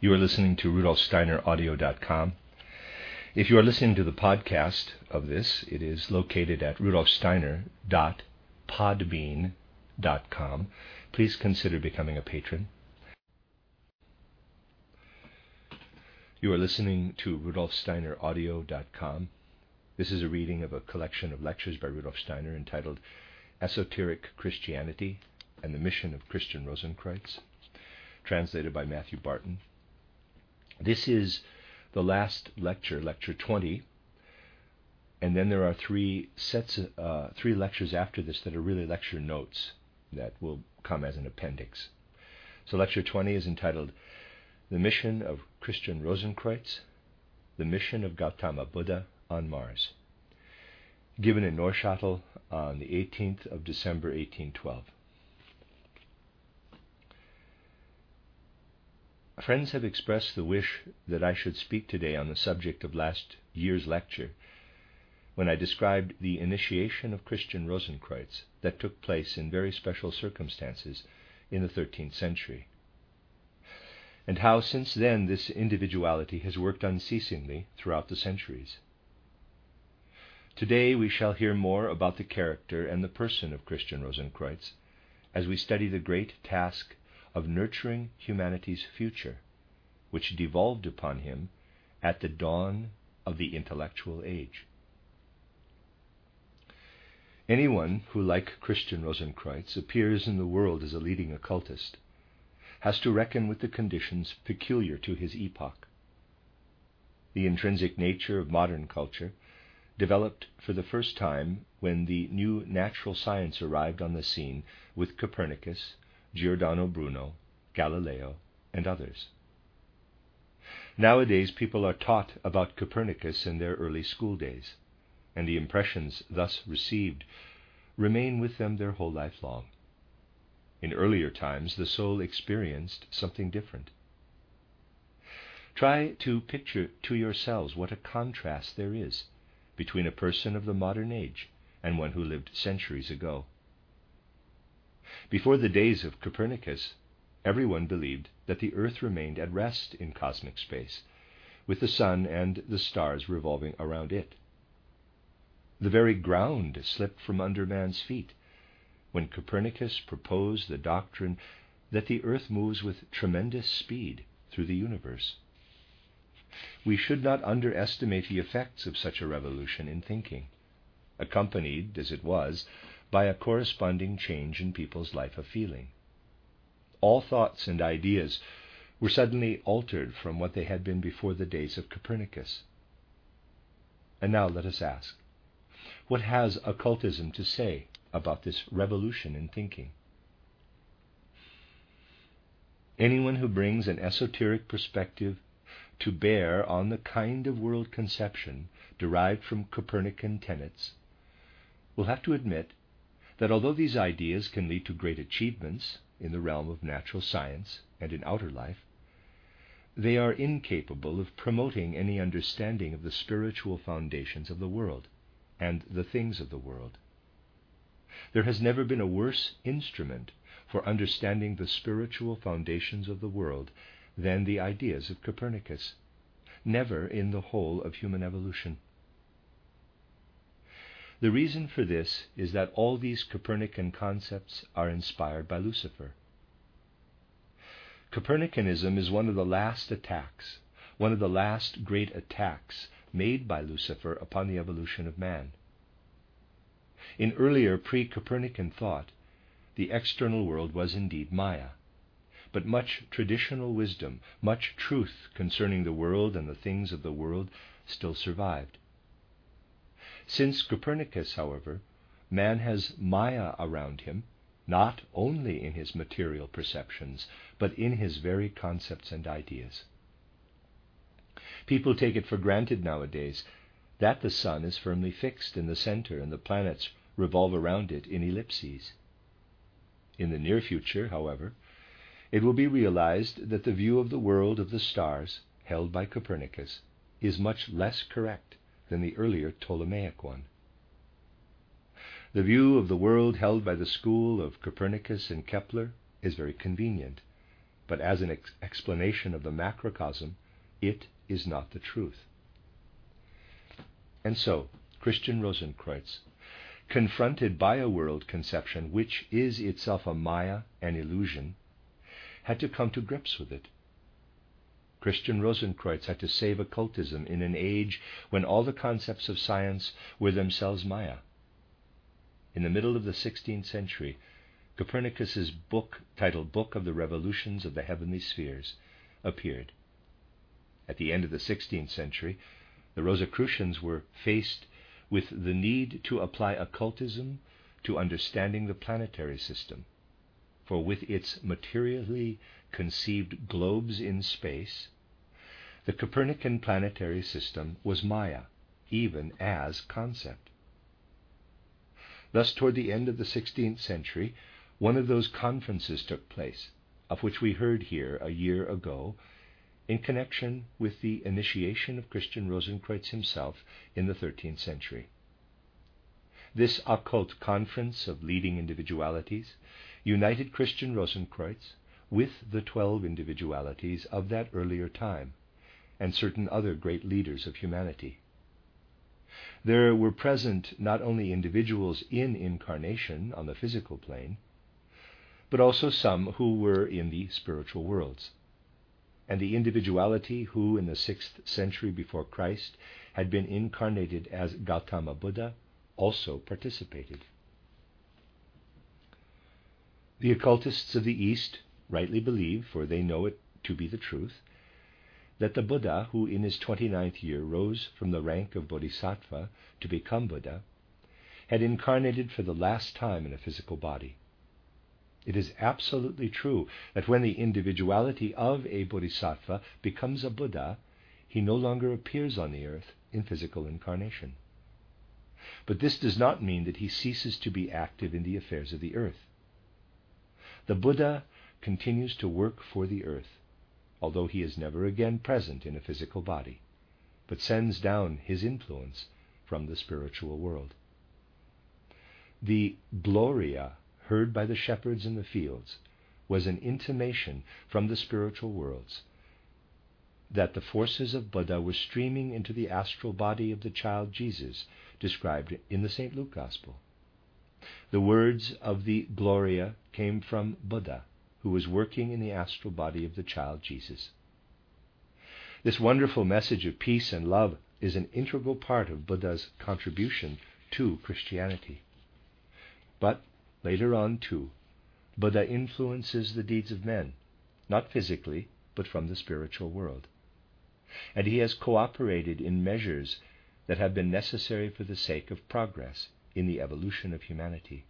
You are listening to RudolfSteinerAudio.com. If you are listening to the podcast of this, it is located at RudolfSteiner.podbean.com. Please consider becoming a patron. You are listening to RudolfSteinerAudio.com. This is a reading of a collection of lectures by Rudolf Steiner entitled Esoteric Christianity and the Mission of Christian Rosenkreuz, translated by Matthew Barton. This is the last lecture, lecture 20, and then there are three lectures after this that are really lecture notes that will come as an appendix. So lecture 20 is entitled The Mission of Christian Rosenkreuz, the Mission of Gautama Buddha on Mars, given in Neuchâtel on the 18th of December 1812. Friends have expressed the wish that I should speak today on the subject of last year's lecture, when I described the initiation of Christian Rosenkreuz that took place in very special circumstances in the 13th century, and how since then this individuality has worked unceasingly throughout the centuries. Today we shall hear more about the character and the person of Christian Rosenkreuz as we study the great task of nurturing humanity's future, which devolved upon him at the dawn of the intellectual age. Anyone who, like Christian Rosenkreuz, appears in the world as a leading occultist has to reckon with the conditions peculiar to his epoch. The intrinsic nature of modern culture developed for the first time when the new natural science arrived on the scene with Copernicus, Giordano Bruno, Galileo, and others. Nowadays people are taught about Copernicus in their early school days, and the impressions thus received remain with them their whole life long. In earlier times the soul experienced something different. Try to picture to yourselves what a contrast there is between a person of the modern age and one who lived centuries ago. Before the days of Copernicus, everyone believed that the earth remained at rest in cosmic space, with the sun and the stars revolving around it. The very ground slipped from under man's feet when Copernicus proposed the doctrine that the earth moves with tremendous speed through the universe. We should not underestimate the effects of such a revolution in thinking, accompanied, as it was, by a corresponding change in people's life of feeling. All thoughts and ideas were suddenly altered from what they had been before the days of Copernicus. And now let us ask, what has occultism to say about this revolution in thinking? Anyone who brings an esoteric perspective to bear on the kind of world conception derived from Copernican tenets will have to admit that although these ideas can lead to great achievements in the realm of natural science and in outer life, they are incapable of promoting any understanding of the spiritual foundations of the world and the things of the world. There has never been a worse instrument for understanding the spiritual foundations of the world than the ideas of Copernicus, never in the whole of human evolution. The reason for this is that all these Copernican concepts are inspired by Lucifer. Copernicanism is one of the last attacks, one of the last great attacks made by Lucifer upon the evolution of man. In earlier pre-Copernican thought, the external world was indeed Maya, but much traditional wisdom, much truth concerning the world and the things of the world still survived. Since Copernicus, however, man has Maya around him, not only in his material perceptions, but in his very concepts and ideas. People take it for granted nowadays that the sun is firmly fixed in the center and the planets revolve around it in ellipses. In the near future, however, it will be realized that the view of the world of the stars held by Copernicus is much less correct than the earlier Ptolemaic one. The view of the world held by the school of Copernicus and Kepler is very convenient, but as an explanation of the macrocosm, it is not the truth. And so, Christian Rosenkreuz, confronted by a world conception which is itself a maya, an illusion, had to come to grips with it. Christian Rosenkreuz had to save occultism in an age when all the concepts of science were themselves maya. In the middle of the 16th century, Copernicus's book, titled Book of the Revolutions of the Heavenly Spheres, appeared. At the end of the 16th century, the Rosicrucians were faced with the need to apply occultism to understanding the planetary system, for with its materially conceived globes in space, the Copernican planetary system was maya, even as concept. Thus, toward the end of the 16th century, one of those conferences took place, of which we heard here a year ago, in connection with the initiation of Christian Rosenkreuz himself in the 13th century. This occult conference of leading individualities united Christian Rosenkreuz with the 12 individualities of that earlier time, and certain other great leaders of humanity. There were present not only individuals in incarnation on the physical plane, but also some who were in the spiritual worlds. And the individuality who in the 6th century before Christ had been incarnated as Gautama Buddha also participated. The occultists of the East rightly believe, for they know it to be the truth, that the Buddha, who in his 29th year rose from the rank of Bodhisattva to become Buddha, had incarnated for the last time in a physical body. It is absolutely true that when the individuality of a Bodhisattva becomes a Buddha, he no longer appears on the earth in physical incarnation. But this does not mean that he ceases to be active in the affairs of the earth. The Buddha continues to work for the earth, although he is never again present in a physical body, but sends down his influence from the spiritual world. The Gloria heard by the shepherds in the fields was an intimation from the spiritual worlds that the forces of Buddha were streaming into the astral body of the child Jesus described in the St. Luke Gospel. The words of the Gloria came from Buddha, who was working in the astral body of the child Jesus. This wonderful message of peace and love is an integral part of Buddha's contribution to Christianity. But later on, too, Buddha influences the deeds of men, not physically, but from the spiritual world. And he has cooperated in measures that have been necessary for the sake of progress in the evolution of humanity.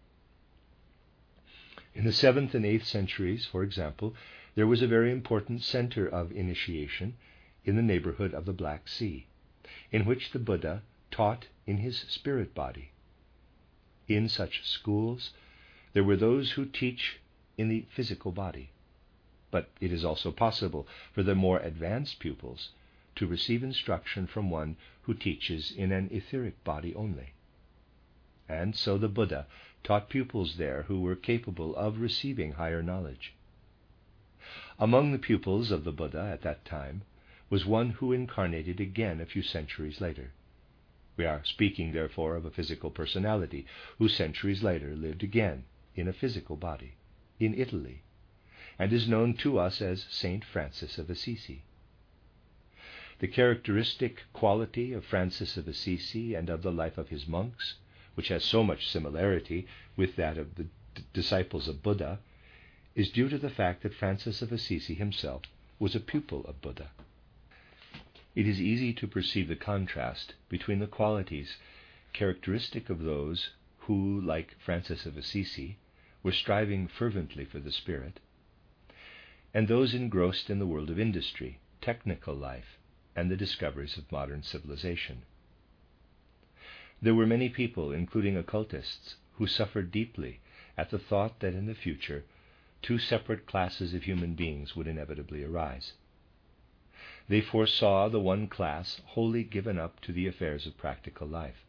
In the 7th and 8th centuries, for example, there was a very important center of initiation in the neighborhood of the Black Sea, in which the Buddha taught in his spirit body. In such schools, there were those who teach in the physical body, but it is also possible for the more advanced pupils to receive instruction from one who teaches in an etheric body only. And so the Buddha taught pupils there who were capable of receiving higher knowledge. Among the pupils of the Buddha at that time was one who incarnated again a few centuries later. We are speaking, therefore, of a physical personality who centuries later lived again in a physical body in Italy, and is known to us as Saint Francis of Assisi. The characteristic quality of Francis of Assisi and of the life of his monks, which has so much similarity with that of the disciples of Buddha, is due to the fact that Francis of Assisi himself was a pupil of Buddha. It is easy to perceive the contrast between the qualities characteristic of those who, like Francis of Assisi, were striving fervently for the Spirit, and those engrossed in the world of industry, technical life, and the discoveries of modern civilization. There were many people, including occultists, who suffered deeply at the thought that in the future 2 separate classes of human beings would inevitably arise. They foresaw the one class wholly given up to the affairs of practical life,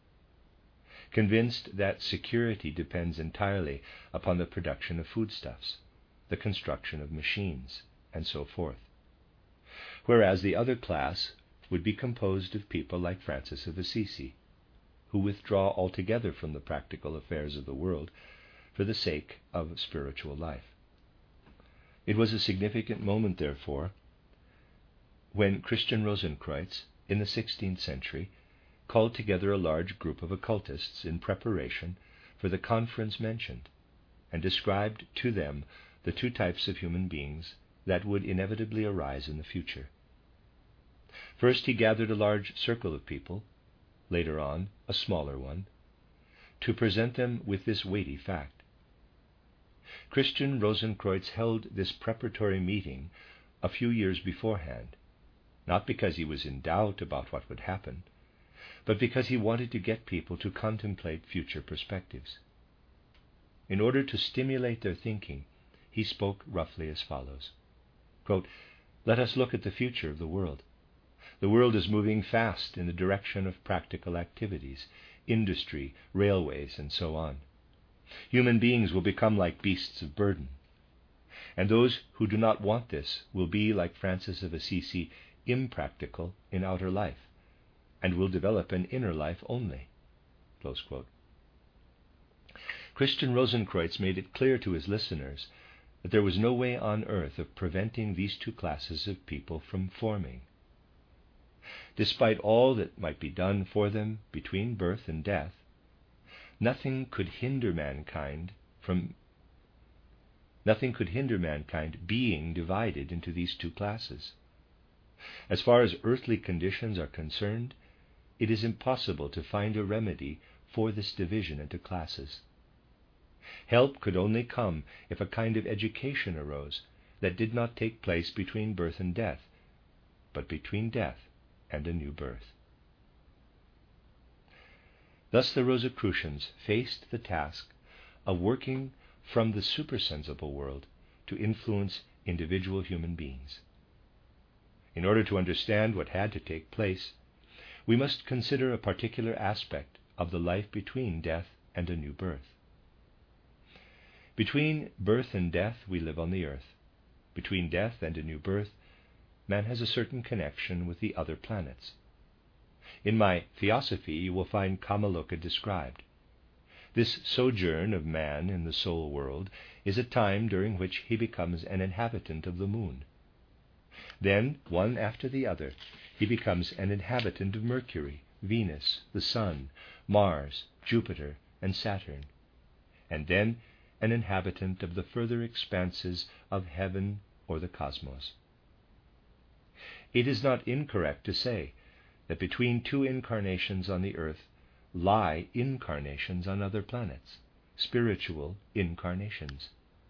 convinced that security depends entirely upon the production of foodstuffs, the construction of machines, and so forth. Whereas the other class would be composed of people like Francis of Assisi, who withdraw altogether from the practical affairs of the world for the sake of spiritual life. It was a significant moment, therefore, when Christian Rosenkreutz, in the 16th century, called together a large group of occultists in preparation for the conference mentioned, and described to them the two types of human beings that would inevitably arise in the future. First, he gathered a large circle of people, later on a smaller one, to present them with this weighty fact. Christian Rosenkreutz held this preparatory meeting a few years beforehand, not because he was in doubt about what would happen, but because he wanted to get people to contemplate future perspectives. In order to stimulate their thinking, he spoke roughly as follows. Quote, "Let us look at the future of the world. The world is moving fast in the direction of practical activities, industry, railways, and so on. Human beings will become like beasts of burden. And those who do not want this will be, like Francis of Assisi, impractical in outer life, and will develop an inner life only." Close quote. Christian Rosenkreutz made it clear to his listeners that there was no way on earth of preventing these two classes of people from forming. Despite all that might be done for them between birth and death, nothing could hinder mankind being divided into these two classes. As far as earthly conditions are concerned, it is impossible to find a remedy for this division into classes. Help could only come if a kind of education arose that did not take place between birth and death, but between death and a new birth. Thus the Rosicrucians faced the task of working from the supersensible world to influence individual human beings. In order to understand what had to take place, we must consider a particular aspect of the life between death and a new birth. Between birth and death we live on the earth. Between death and a new birth, man has a certain connection with the other planets. In my Theosophy you will find Kamaloka described. This sojourn of man in the soul world is a time during which he becomes an inhabitant of the moon. Then, one after the other, he becomes an inhabitant of Mercury, Venus, the Sun, Mars, Jupiter, and Saturn, and then an inhabitant of the further expanses of heaven or the cosmos. It is not incorrect to say that between two incarnations on the earth lie incarnations on other planets, spiritual incarnations.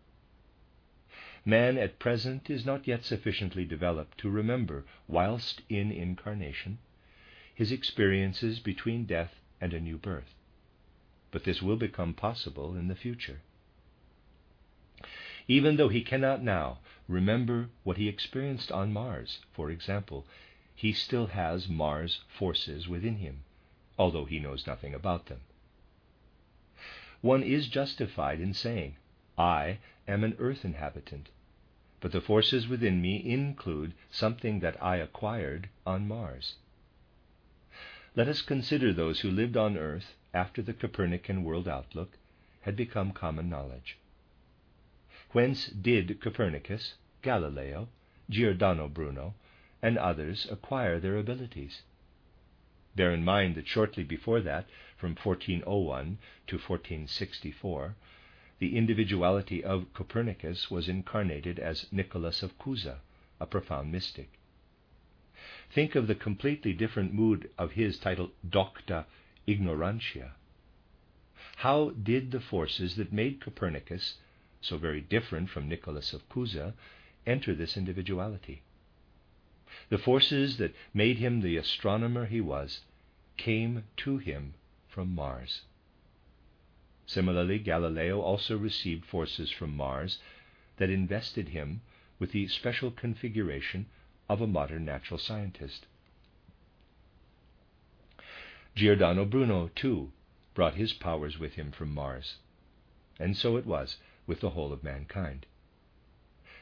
Man at present is not yet sufficiently developed to remember, whilst in incarnation, his experiences between death and a new birth. But this will become possible in the future. Even though he cannot now remember what he experienced on Mars, for example, he still has Mars forces within him, although he knows nothing about them. One is justified in saying, I am an earth inhabitant, but the forces within me include something that I acquired on Mars. Let us consider those who lived on earth after the Copernican world outlook had become common knowledge. Whence did Copernicus, Galileo, Giordano Bruno, and others acquire their abilities? Bear in mind that shortly before that, from 1401 to 1464, the individuality of Copernicus was incarnated as Nicholas of Cusa, a profound mystic. Think of the completely different mood of his title Docta Ignorantia. How did the forces that made Copernicus so very different from Nicholas of Cusa enter this individuality? The forces that made him the astronomer he was came to him from Mars. Similarly, Galileo also received forces from Mars that invested him with the special configuration of a modern natural scientist. Giordano Bruno, too, brought his powers with him from Mars, and so it was with the whole of mankind.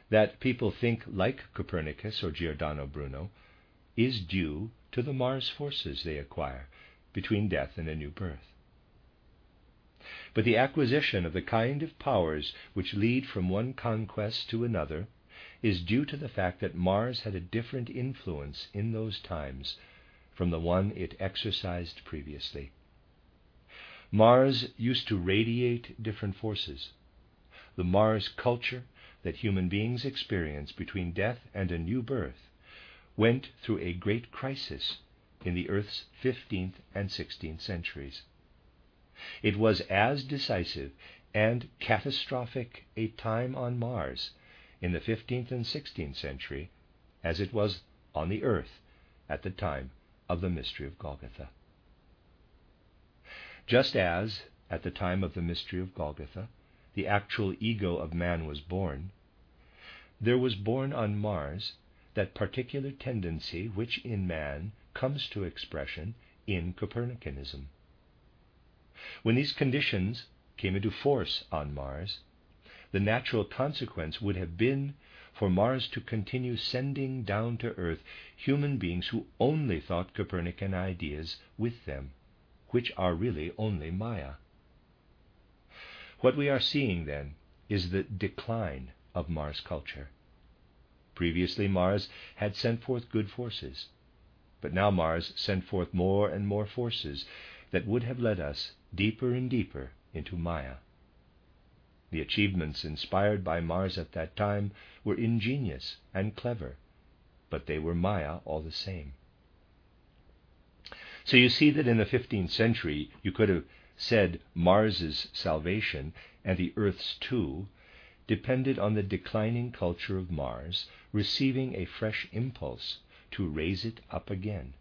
that people think like Copernicus or Giordano Bruno is due to the Mars forces they acquire between death and a new birth. But the acquisition of the kind of powers which lead from one conquest to another is due to the fact that Mars had a different influence in those times from the one it exercised previously. Mars used to radiate different forces. The Mars culture that human beings experience between death and a new birth went through a great crisis in the Earth's 15th and 16th centuries. It was as decisive and catastrophic a time on Mars in the 15th and 16th century as it was on the Earth at the time of the mystery of Golgotha. Just as, at the time of the mystery of Golgotha, the actual ego of man was born, there was born on Mars that particular tendency which in man comes to expression in Copernicanism. When these conditions came into force on Mars, the natural consequence would have been for Mars to continue sending down to Earth human beings who only thought Copernican ideas with them, which are really only Maya. What we are seeing, then, is the decline of Mars culture. Previously, Mars had sent forth good forces, but now Mars sent forth more and more forces that would have led us deeper and deeper into Maya. The achievements inspired by Mars at that time were ingenious and clever, but they were Maya all the same. So you see that in the 15th century you could have said Mars's salvation and the Earth's too depended on the declining culture of Mars receiving a fresh impulse to raise it up again.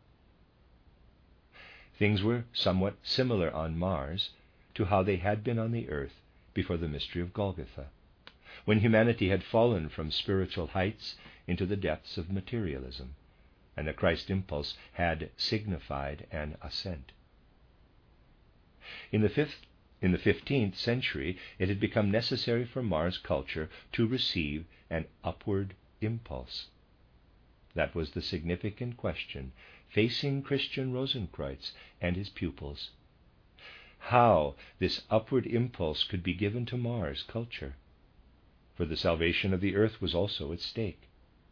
Things were somewhat similar on Mars to how they had been on the Earth before the mystery of Golgotha, when humanity had fallen from spiritual heights into the depths of materialism, and the Christ impulse had signified an ascent. In the 15th century, it had become necessary for Mars culture to receive an upward impulse. That was the significant question facing Christian Rosenkreuz and his pupils. How this upward impulse could be given to Mars culture, for the salvation of the Earth was also at stake.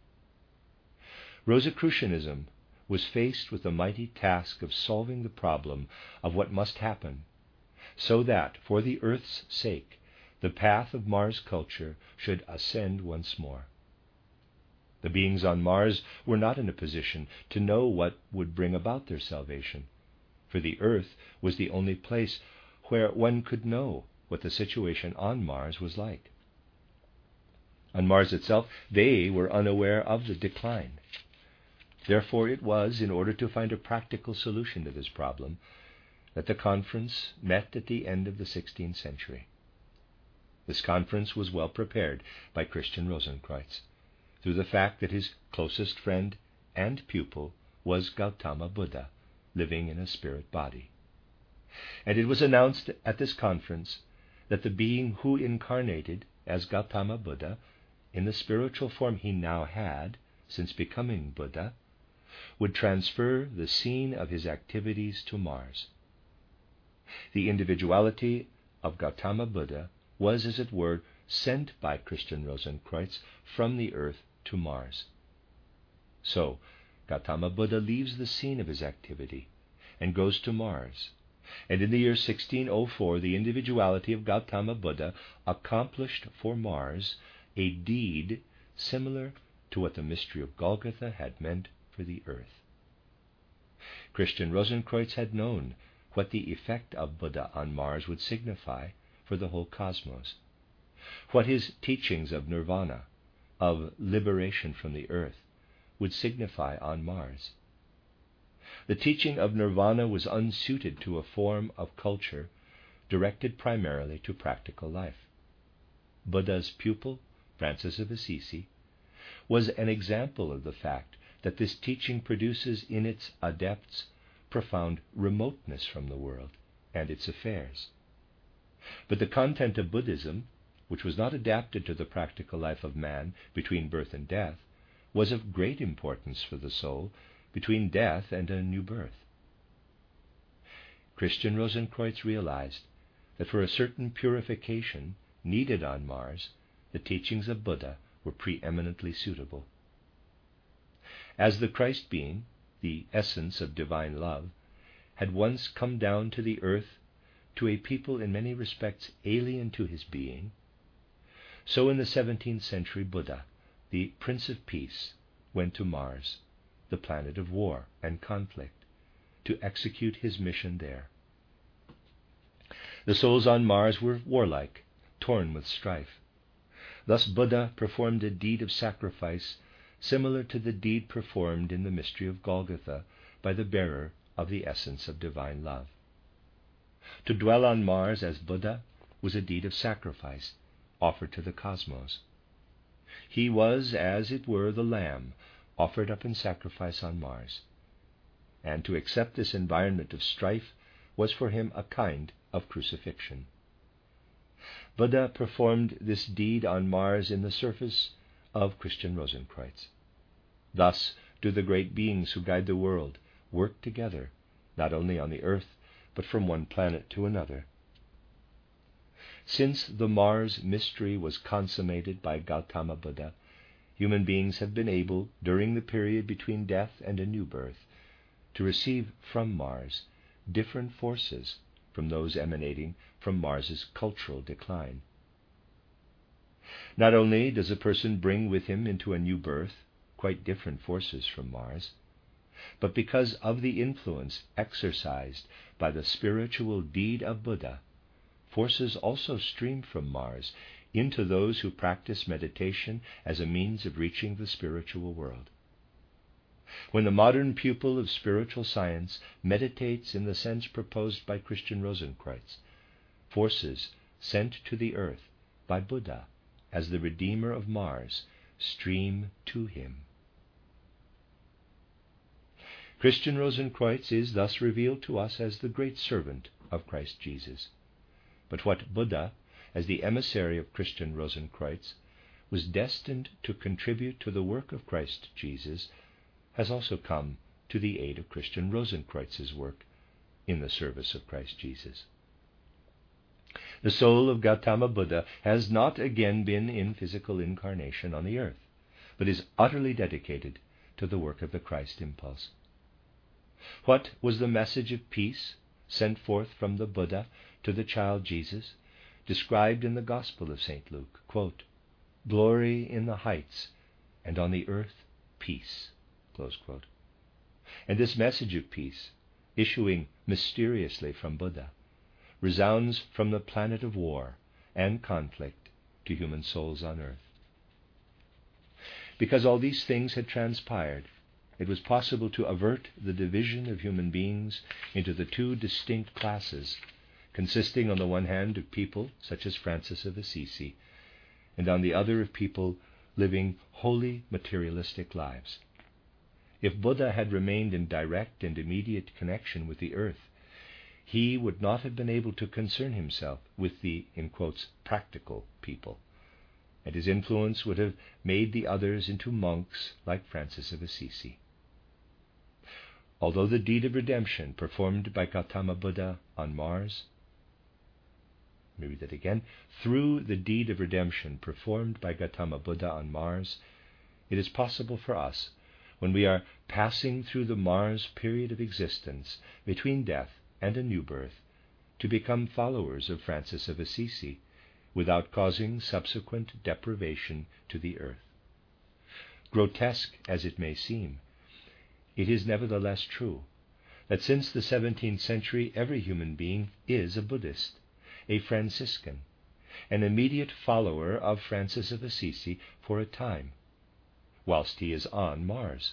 Rosicrucianism was faced with the mighty task of solving the problem of what must happen, so that, for the Earth's sake, the path of Mars culture should ascend once more. The beings on Mars were not in a position to know what would bring about their salvation, for the Earth was the only place where one could know what the situation on Mars was like. On Mars itself, they were unaware of the decline. Therefore, it was in order to find a practical solution to this problem that the conference met at the end of the 16th century. This conference was well prepared by Christian Rosenkreuz, through the fact that his closest friend and pupil was Gautama Buddha, living in a spirit body. And it was announced at this conference that the being who incarnated as Gautama Buddha, in the spiritual form he now had since becoming Buddha, would transfer the scene of his activities to Mars. The individuality of Gautama Buddha was, as it were, sent by Christian Rosenkreuz from the Earth to Mars. So, Gautama Buddha leaves the scene of his activity and goes to Mars, and in the year 1604 the individuality of Gautama Buddha accomplished for Mars a deed similar to what the mystery of Golgotha had meant for the Earth. Christian Rosenkreuz had known what the effect of Buddha on Mars would signify for the whole cosmos, what his teachings of nirvana, of liberation from the Earth, would signify on Mars. The teaching of nirvana was unsuited to a form of culture directed primarily to practical life. Buddha's pupil, Francis of Assisi, was an example of the fact that this teaching produces in its adepts profound remoteness from the world and its affairs. But the content of Buddhism which was not adapted to the practical life of man between birth and death, was of great importance for the soul between death and a new birth. Christian Rosenkreutz realized that for a certain purification needed on Mars, the teachings of Buddha were preeminently suitable. As the Christ being, the essence of divine love, had once come down to the earth to a people in many respects alien to his being, so in the 17th century Buddha, the Prince of Peace, went to Mars, the planet of war and conflict, to execute his mission there. The souls on Mars were warlike, torn with strife. Thus Buddha performed a deed of sacrifice similar to the deed performed in the mystery of Golgotha by the bearer of the essence of divine love. To dwell on Mars as Buddha was a deed of sacrifice offered to the cosmos. He was, as it were, the lamb offered up in sacrifice on Mars, and to accept this environment of strife was for him a kind of crucifixion. Buddha performed this deed on Mars in the service of Christian Rosenkreutz. Thus do the great beings who guide the world work together, not only on the earth, but from one planet to another. Since the Mars mystery was consummated by Gautama Buddha, human beings have been able, during the period between death and a new birth, to receive from Mars different forces from those emanating from Mars's cultural decline. Not only does a person bring with him into a new birth quite different forces from Mars, but because of the influence exercised by the spiritual deed of Buddha, forces also stream from Mars into those who practice meditation as a means of reaching the spiritual world. When the modern pupil of spiritual science meditates in the sense proposed by Christian Rosenkreutz, forces sent to the earth by Buddha as the Redeemer of Mars stream to him. Christian Rosenkreutz is thus revealed to us as the great servant of Christ Jesus. But what Buddha, as the emissary of Christian Rosenkreutz, was destined to contribute to the work of Christ Jesus has also come to the aid of Christian Rosenkreutz's work in the service of Christ Jesus. The soul of Gautama Buddha has not again been in physical incarnation on the earth, but is utterly dedicated to the work of the Christ impulse. What was the message of peace sent forth from the Buddha to the child Jesus, described in the Gospel of St. Luke? Quote, "Glory in the heights, and on the earth peace." Close quote. And this message of peace, issuing mysteriously from Buddha, resounds from the planet of war and conflict to human souls on earth. Because all these things had transpired, it was possible to avert the division of human beings into the two distinct classes, consisting on the one hand of people such as Francis of Assisi, and on the other of people living wholly materialistic lives. If Buddha had remained in direct and immediate connection with the earth, he would not have been able to concern himself with the, in quotes, practical people, and his influence would have made the others into monks like Francis of Assisi. Although the deed of redemption performed by Gautama Buddha on Mars, let me read that again. Through the deed of redemption performed by Gautama Buddha on Mars, it is possible for us, when we are passing through the Mars period of existence between death and a new birth, to become followers of Francis of Assisi without causing subsequent deprivation to the earth. Grotesque as it may seem, it is nevertheless true that since the 17th century every human being is a Buddhist, a Franciscan, an immediate follower of Francis of Assisi for a time, whilst he is on Mars.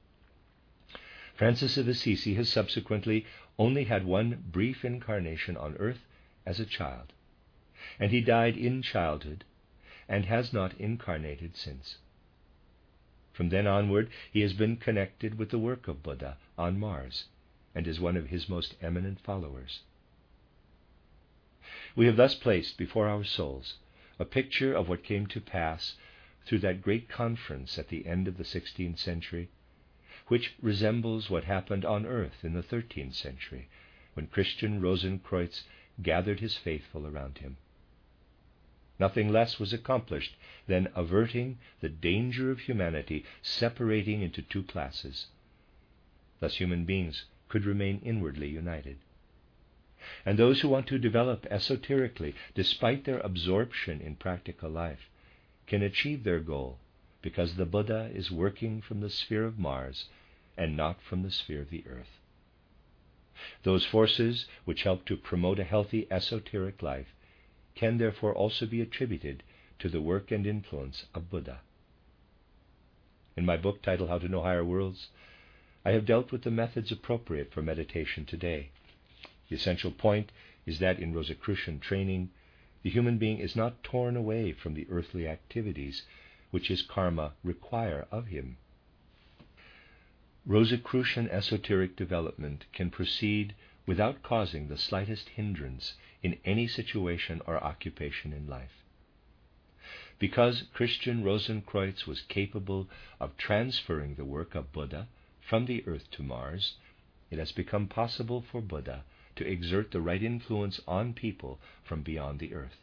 Francis of Assisi has subsequently only had one brief incarnation on earth as a child, and he died in childhood and has not incarnated since. From then onward, he has been connected with the work of Buddha on Mars and is one of his most eminent followers. We have thus placed before our souls a picture of what came to pass through that great conference at the end of the 16th century, which resembles what happened on earth in the 13th century, when Christian Rosenkreuz gathered his faithful around him. Nothing less was accomplished than averting the danger of humanity separating into two classes. Thus human beings could remain inwardly united. And those who want to develop esoterically, despite their absorption in practical life, can achieve their goal because the Buddha is working from the sphere of Mars and not from the sphere of the earth. Those forces which help to promote a healthy esoteric life can therefore also be attributed to the work and influence of Buddha. In my book titled How to Know Higher Worlds, I have dealt with the methods appropriate for meditation today. The essential point is that in Rosicrucian training, the human being is not torn away from the earthly activities which his karma require of him. Rosicrucian esoteric development can proceed without causing the slightest hindrance in any situation or occupation in life. Because Christian Rosenkreuz was capable of transferring the work of Buddha from the earth to Mars, it has become possible for Buddha to exert the right influence on people from beyond the earth.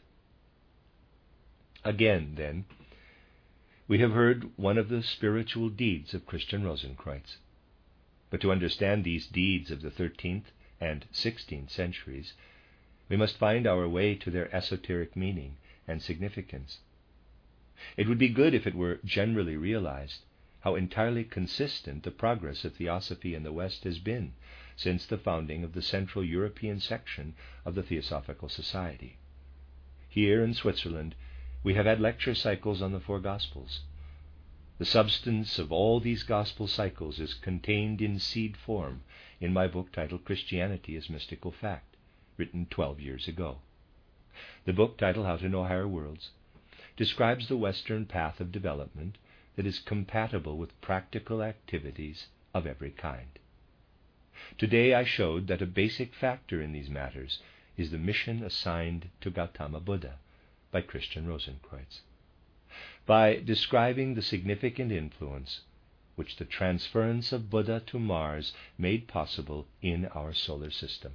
Again, then, we have heard one of the spiritual deeds of Christian Rosenkreuz. But to understand these deeds of the 13th and 16th centuries, we must find our way to their esoteric meaning and significance. It would be good if it were generally realized how entirely consistent the progress of theosophy in the West has been since the founding of the Central European section of the Theosophical Society. Here in Switzerland, we have had lecture cycles on the Four Gospels. The substance of all these gospel cycles is contained in seed form in my book titled Christianity as Mystical Fact, written 12 years ago. The book titled How to Know Higher Worlds describes the Western path of development that is compatible with practical activities of every kind. Today I showed that a basic factor in these matters is the mission assigned to Gautama Buddha by Christian Rosenkreuz. By describing the significant influence which the transference of Buddha to Mars made possible in our solar system.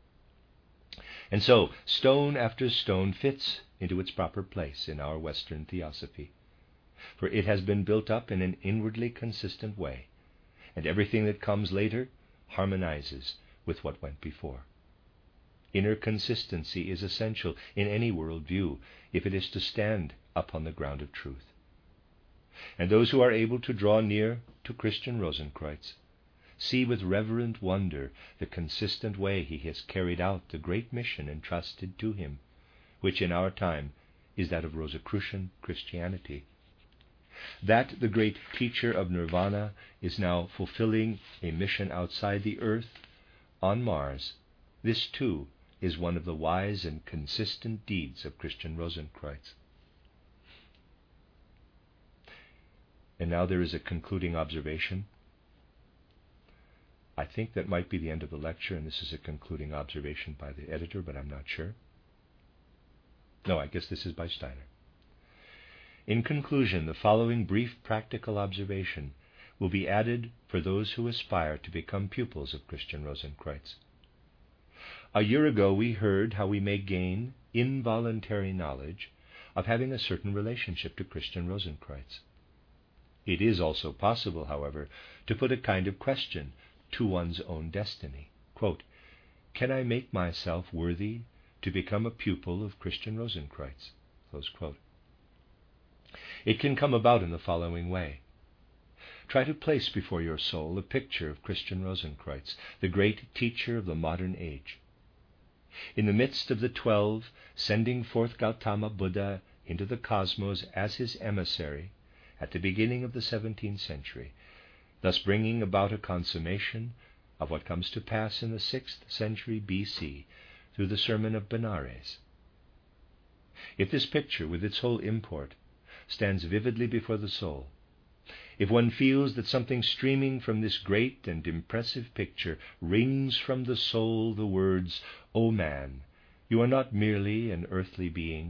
And so, stone after stone fits into its proper place in our Western theosophy, for it has been built up in an inwardly consistent way, and everything that comes later harmonizes with what went before. Inner consistency is essential in any worldview if it is to stand upon the ground of truth. And those who are able to draw near to Christian Rosenkreuz see with reverent wonder the consistent way he has carried out the great mission entrusted to him, which in our time is that of Rosicrucian Christianity. That the great teacher of nirvana is now fulfilling a mission outside the earth, on Mars, this too is one of the wise and consistent deeds of Christian Rosenkreuz. And now there is a concluding observation. I think that might be the end of the lecture, and this is a concluding observation by the editor, but I'm not sure. No, I guess this is by Steiner. In conclusion, the following brief practical observation will be added for those who aspire to become pupils of Christian Rosenkreuz. A year ago we heard how we may gain involuntary knowledge of having a certain relationship to Christian Rosenkreuz. It is also possible, however, to put a kind of question to one's own destiny. Quote, can I make myself worthy to become a pupil of Christian Rosenkreuz? Close quote. It can come about in the following way. Try to place before your soul a picture of Christian Rosenkreuz, the great teacher of the modern age. In the midst of the 12, sending forth Gautama Buddha into the cosmos as his emissary at the beginning of the 17th century, thus bringing about a consummation of what comes to pass in the 6th century BC through the sermon of Benares. If this picture, with its whole import, stands vividly before the soul, if one feels that something streaming from this great and impressive picture wrings from the soul the words, O man, you are not merely an earthly being,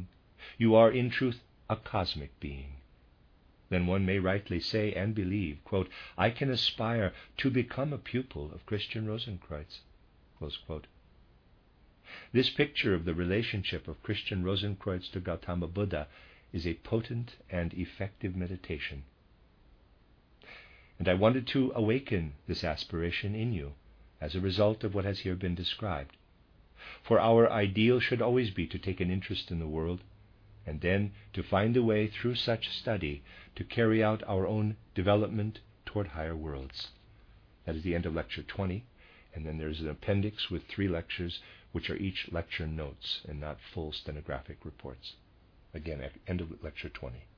You are in truth a cosmic being. Then one may rightly say and believe, quote, I can aspire to become a pupil of Christian Rosenkreuz. Close quote. This picture of the relationship of Christian Rosenkreuz to Gautama Buddha is a potent and effective meditation. And I wanted to awaken this aspiration in you as a result of what has here been described. For our ideal should always be to take an interest in the world, and then to find a way through such study to carry out our own development toward higher worlds. That is the end of Lecture 20, and then there's an appendix with 3 lectures, which are each lecture notes and not full stenographic reports. Again, end of Lecture 20.